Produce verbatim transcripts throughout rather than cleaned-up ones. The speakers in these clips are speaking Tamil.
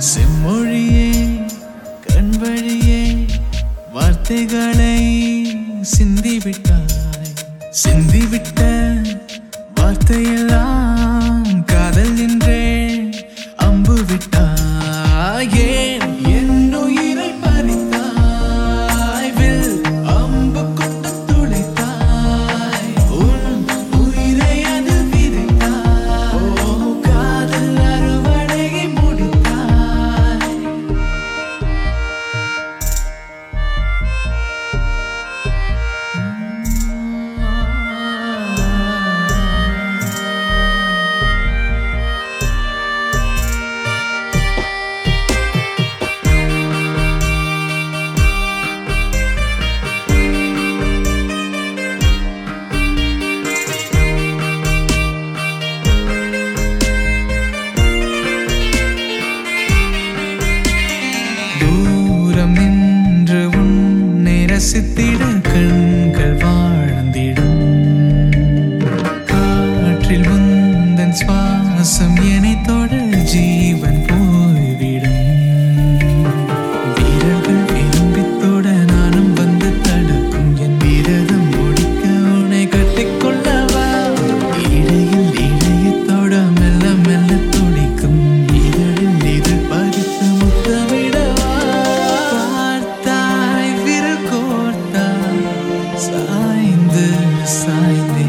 செம்மொழியே கண்வழியே வார்த்தைகளை சிந்திவிட்டாய். சிந்திவிட்ட வார்த்தையெல்லாம் காதல் என்றே அம்பு விட்டாய். ஏன் என் உயிரை பறித்தாய்? வில் அம்பு கொண்டு துளைத்தாய். உன் உயிரை அது விதைத்தாய். ஓ காதல் அறுவடையை முடித்தாய். தூரம் நின்று உன்னை ரசித்திட கண்கள் வாழ்ந்திடும். காற்றில் உந்தன் சுவாசம் என்னை தொட ஜீவன் போய்விடும். வீரர்கள் விரும்பித் தொட நானும் வந்து தடுக்கும். என் விரதம் முடிக்க உன்னை கட்டிக்கொள்ளவா? இடையில் இடையத் தொட மெல்ல மெல்ல துடிக்கும். இதழில் இது பறித்து முத்தமிடவா? பார்த்தாய் விரல் கோர்த்தாய் சாய்ந்து சாய்ந்தே.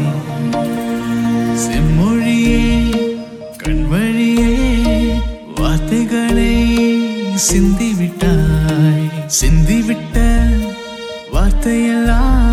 செம்மொழியே கண்வழியே வார்த்தைகளை சிந்திவிட்டாய். சிந்திவிட்ட வார்த்தையெல்லாம்